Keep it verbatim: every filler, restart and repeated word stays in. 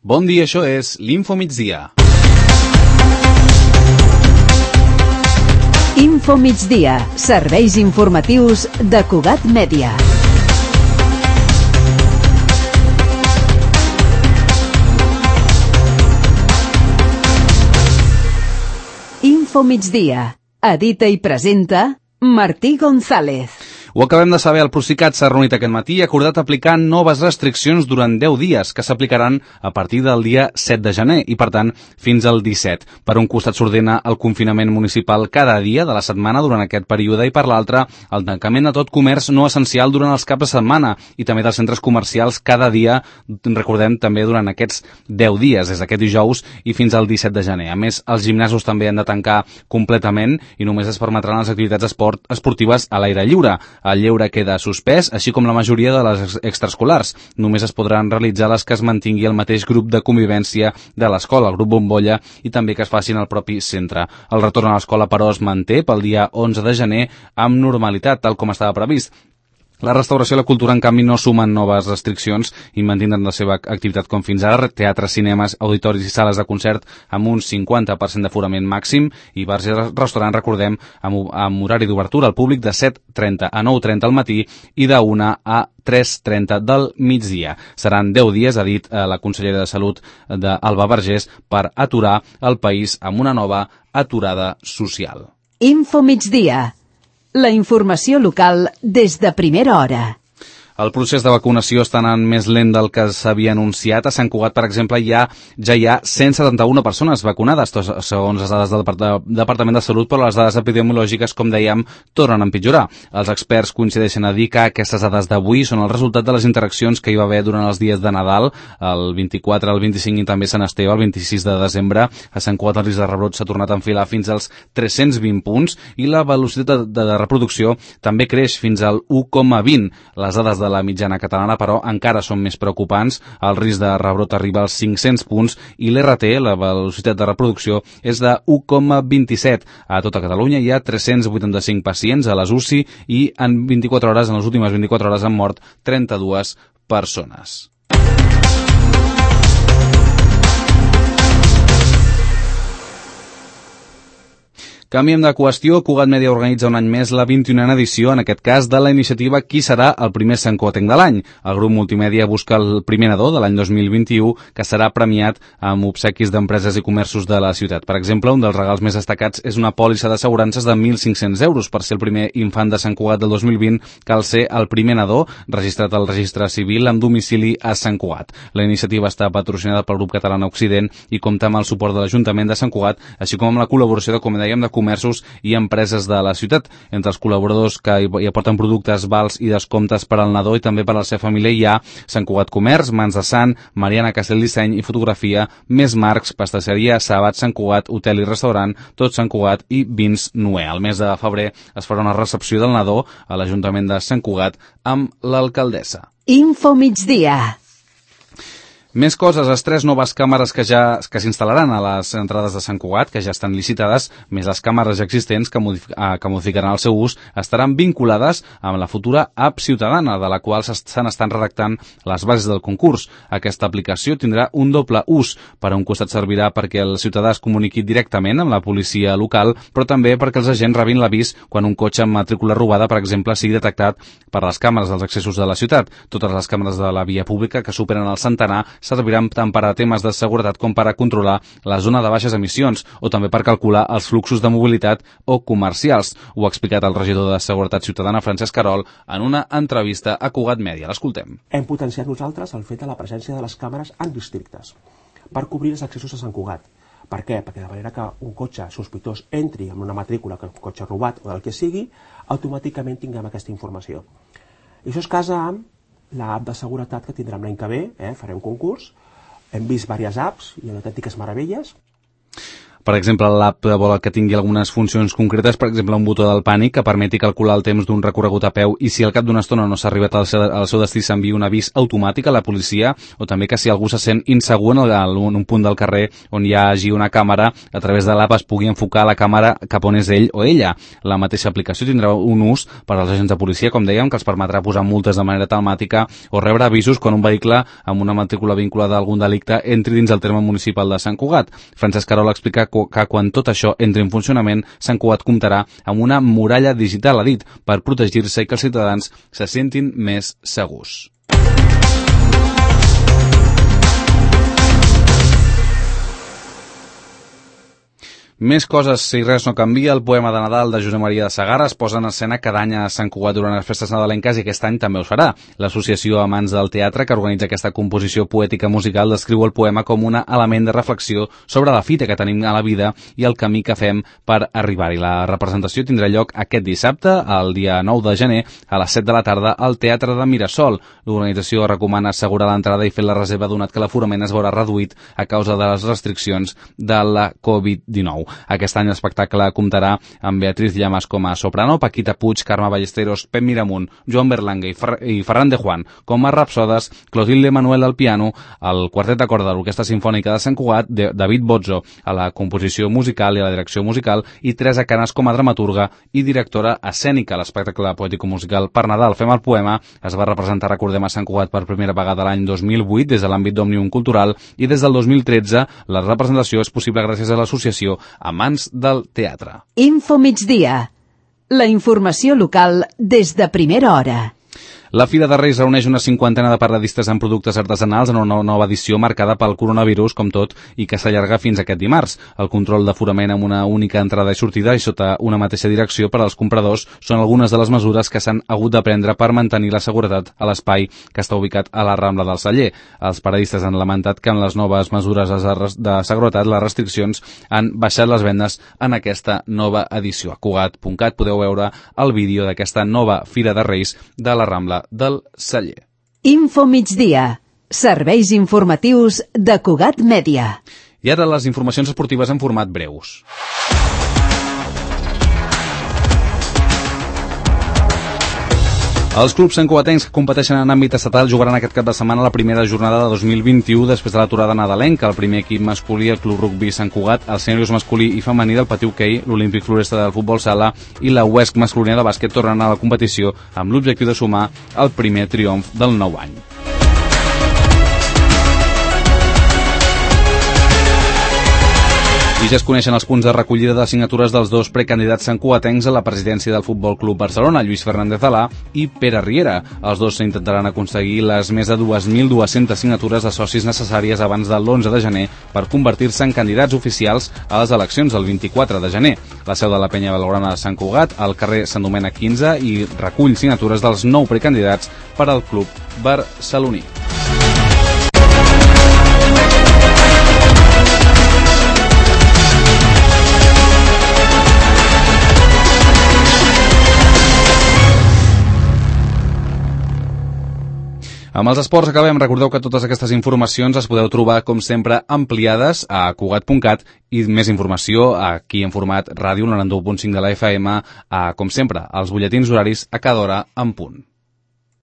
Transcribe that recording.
Bon dia, això és l'Info Migdia. Info Migdia, serveis informatius de Cugat Mèdia. Info Migdia, edita i presenta Martí González. Ho acabem de saber, el Procicat s'ha reunit aquest matí i ha acordat aplicar noves restriccions durant deu dies, que s'aplicaran a partir del dia set de gener i, per tant, fins al disset. Per un costat s'ordena el confinament municipal cada dia de la setmana durant aquest període i, per l'altre, el tancament de tot comerç no essencial durant els caps de setmana i també dels centres comercials cada dia, recordem, també durant aquests deu dies, des d'aquest dijous i fins al disset de gener. A més, els gimnasos també han de tancar completament i només es permetran les activitats esport, esportives a l'aire lliure. El lleure queda suspès, així com la majoria de les extraescolars. Només es podran realitzar les que es mantingui el mateix grup de convivència de l'escola, el grup bombolla, i també que es facin al propi centre. El retorn a l'escola, però, es manté pel dia onze de gener amb normalitat, tal com estava previst. La restauració i la cultura, en canvi, no sumen noves restriccions i mantindran la seva activitat com fins ara. Teatres, cinemes, auditoris i sales de concert amb un cinquanta per cent d'aforament màxim i bars i restaurants, recordem, amb, amb horari d'obertura al públic de set trenta a nou trenta al matí i de una a tres trenta del migdia. Seran deu dies, ha dit la consellera de Salut d'Alba Vergés, per aturar el país amb una nova aturada social. Info Migdia. La informació local des de primera hora. El procés de vacunació està anant més lent del que s'havia anunciat. A Sant Cugat, per exemple, ja, ja hi ha cent setanta-una persones vacunades, segons les dades del Departament de Salut, però les dades epidemiològiques, com dèiem, tornen a empitjorar. Els experts coincideixen a dir que aquestes dades d'avui són el resultat de les interaccions que hi va haver durant els dies de Nadal, el vint-i-quatre, el vint-i-cinc i també Sant Esteve, el vint-i-sis de desembre. A Sant Cugat el risc de rebrot s'ha tornat a enfilar fins als tres-cents vint punts i la velocitat de, de reproducció també creix fins al u coma vint. Les dades de de la mitjana catalana, però, encara són més preocupants. El risc de rebrot arriba als cinc-cents punts i l'R T, la velocitat de reproducció, és de u coma vint-i-set. A tota Catalunya hi ha tres-cents vuitanta-cinc pacients a les U C I i en vint-i-quatre hores, en les últimes vint-i-quatre hores, han mort trenta-dues persones. Canviem de qüestió. Cugat Mèdia organitza un any més la vint-i-unena edició, en aquest cas, de la iniciativa Qui serà el primer santcugatenc de l'any? El grup multimèdia busca el primer nadó de l'any dos mil vint-i-u, que serà premiat amb obsequis d'empreses i comerços de la ciutat. Per exemple, un dels regals més destacats és una pòlissa d'assegurances de mil cinc-cents euros. Per ser el primer infant de Sant Cugat del dos mil vint, cal ser el primer nadó registrat al registre civil amb domicili a Sant Cugat. La iniciativa està patrocinada pel grup català Occident i compta amb el suport de l'Ajuntament de Sant Cugat, així com amb la col·laboració de, com dèiem, de comerços i empreses de la ciutat. Entre els col·laboradors que hi aporten productes, vals i descomptes per al nadó i també per a la seva família hi ha Sant Cugat Comerç, Mans de Sant, Mariana Castelldisseny i Fotografia, Més Marcs, Pastisseria Sabat Sant Cugat, Hotel i Restaurant, Tot Sant Cugat i Vins Noé. Al mes de febrer es farà una recepció del nadó a l'Ajuntament de Sant Cugat amb l'alcaldessa. Info Migdia. Més coses, les tres noves càmeres que ja que s'instal·laran a les entrades de Sant Cugat, que ja estan licitades, més les càmeres existents que, modific que modificaran el seu ús, estaran vinculades amb la futura app ciutadana, de la qual s'han estat redactant les bases del concurs. Aquesta aplicació tindrà un doble ús. Per un costat servirà perquè el ciutadà es comuniqui directament amb la policia local, però també perquè els agents rebin l'avís quan un cotxe amb matrícula robada, per exemple, sigui detectat per les càmeres dels accessos de la ciutat. Totes les càmeres de la via pública que superen el centenar serviran tant per a temes de seguretat com per a controlar la zona de baixes emissions o també per calcular els fluxos de mobilitat o comercials. Ho ha explicat el regidor de Seguretat Ciutadana, Francesc Carol, en una entrevista a Cugat Mèdia. L'escoltem. Hem potenciat nosaltres el fet de la presència de les càmeres en districtes per cobrir els accessos a Sant Cugat. Per què? Perquè de manera que un cotxe sospitós entri amb una matrícula, que un cotxe robat o del que sigui, automàticament tinguem aquesta informació. I això es casa amb l'app de seguretat que tindrem l'any que ve, eh? Farem concurs, hem vist diverses apps i autèntiques meravelles. Per exemple, l'app vol que tingui algunes funcions concretes, per exemple, un botó del pànic que permeti calcular el temps d'un recorregut a peu i si al cap d'una estona no s'ha arribat al seu, al seu destí s'envia un avís automàtic a la policia, o també que si algú se sent insegur en, el, en un punt del carrer on hi hagi una càmera, a través de l'app es pugui enfocar la càmera cap on és ell o ella. La mateixa aplicació tindrà un ús per als agents de policia, com dèiem, que els permetrà posar multes de manera telemàtica o rebre avisos quan un vehicle amb una matrícula vinculada a algun delicte entri dins el terme municipal de Sant Cugat. Francesc Carol explica que quan tot això entri en funcionament, Sant Cugat comptarà amb una muralla digital, ha dit, per protegir-se i que els ciutadans se sentin més segurs. Més coses, si res no canvia, el poema de Nadal de Josep Maria de Segarra es posa en escena cada any a Sant Cugat durant les festes nadalenques i aquest any també ho farà. L'associació Amants del Teatre, que organitza aquesta composició poètica musical, descriu el poema com un element de reflexió sobre la fita que tenim a la vida i el camí que fem per arribar-hi. La representació tindrà lloc aquest dissabte, el dia nou de gener, a les set de la tarda, al Teatre de Mirasol. L'organització recomana assegurar l'entrada i fer la reserva, donat que l'aforament es veurà reduït a causa de les restriccions de la covid dinou. Aquest any l'espectacle comptarà amb Beatriz Llamas com a soprano, Paquita Puig, Carme Ballesteros, Pep Miramunt, Joan Berlanga i, Fer i Ferran de Juan com a rapsodes, Clotilde Manuel al piano, el quartet de corda de l'Orquestra Simfònica de Sant Cugat, de David Bozzo a la composició musical i a la direcció musical i Teresa Canas com a dramaturga i directora escènica. L'espectacle poètico-musical per Nadal Fem el Poema es va representar, recordem, a Sant Cugat per primera vegada l'any dos mil vuit des de l'àmbit d'Òmnium Cultural i des del dos mil tretze la representació és possible gràcies a l'associació Amants del Teatre. Info migdia. La informació local des de primera hora. La Fira de Reis reuneix una cinquantena de paradistes amb productes artesanals en una nova edició marcada pel coronavirus, com tot, i que s'allarga fins aquest dimarts. El control d'aforament amb una única entrada i sortida i sota una mateixa direcció per als compradors són algunes de les mesures que s'han hagut de prendre per mantenir la seguretat a l'espai que està ubicat a la Rambla del Celler. Els paradistes han lamentat que amb les noves mesures de seguretat les restriccions han baixat les vendes en aquesta nova edició. A Cugat punt cat podeu veure el vídeo d'aquesta nova Fira de Reis de la Rambla del Celler. Info migdia. Serveis informatius de Cugat Mèdia. I ara les informacions esportives en format breus. Els clubs santcugatencs que competeixen en àmbit estatal jugaran aquest cap de setmana la primera jornada de dos mil vint-i-u després de l'aturada nadalenca. El primer equip masculí, el Club Rugbi Sant Cugat, el Sèniors masculí i femení del Patí Hoquei, l'Olímpic Floresta del Futbol Sala i la U E S C masculina de bàsquet tornen a la competició amb l'objectiu de sumar el primer triomf del nou any. I ja es coneixen els punts de recollida de signatures dels dos precandidats santcugatencs a la presidència del Futbol Club Barcelona, Lluís Fernández Alà i Pere Riera. Els dos intentaran aconseguir les més de dos mil dues-centes signatures de socis necessàries abans de l'onze de gener per convertir-se en candidats oficials a les eleccions el vint-i-quatre de gener. La seu de la Penya Blaugrana de Sant Cugat, al carrer Sant Domènec quinze, i recull signatures dels nou precandidats per al club barceloní. Amb els esports acabem. Recordeu que totes aquestes informacions les podeu trobar, com sempre, ampliades a Cugat punt cat i més informació aquí en format ràdio noranta-u punt cinc de la F M, a, com sempre, als butlletins horaris a cada hora en punt.